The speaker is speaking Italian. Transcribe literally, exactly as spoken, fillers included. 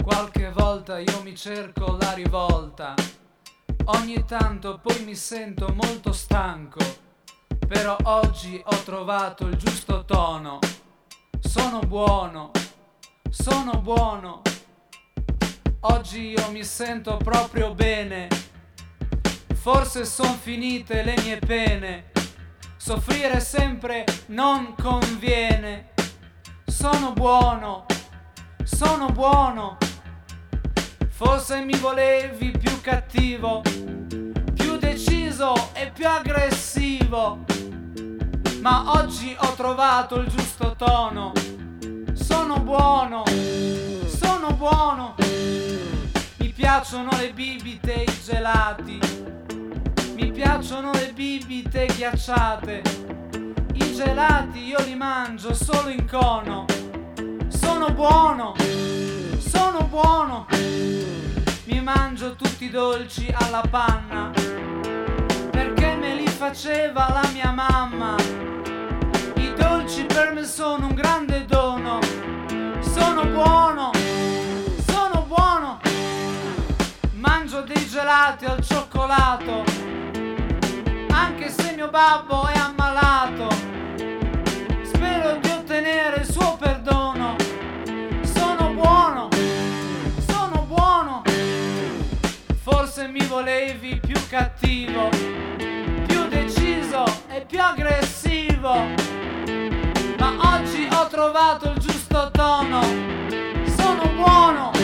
Qualche volta io mi cerco la rivolta, ogni tanto poi mi sento molto stanco, però oggi ho trovato il giusto tono. Sono buono, sono buono, oggi io mi sento proprio bene. Forse son finite le mie pene, soffrire sempre non conviene. Sono buono, sono buono, forse mi volevi più cattivo, più deciso e più aggressivo, ma oggi ho trovato il giusto tono. Sono buono, sono buono, mi piacciono le bibite e i gelati, mi piacciono le bibite ghiacciate, i gelati io li mangio solo in cono. Sono buono, sono buono, mi mangio tutti i dolci alla panna, perché me li faceva la mia mamma. I dolci per me sono un grande dono. Sono buono, sono buono, mangio dei gelati al cioccolato, anche se mio babbo è ammalato. Spero di ottenere il suo perdono. Sono buono, sono buono, forse mi volevi più cattivo, più deciso e più aggressivo, ma oggi ho trovato il giusto tono. Sono buono,